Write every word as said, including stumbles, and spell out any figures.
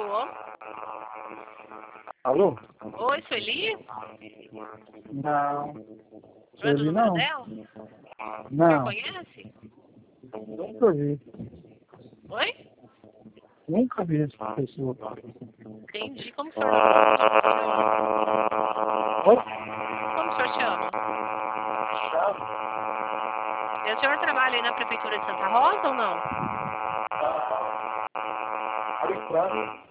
Alô? Alô? Oi, Sueli? Não. Não é do Sueli número não? dela? O senhor Não. conhece? Nunca vi. Oi? Nunca vi essa pessoa. Entendi. Como o senhor não chama? Oi? Como o senhor chama? E o senhor trabalha aí na Prefeitura de Santa Rosa ou não? Alexandre.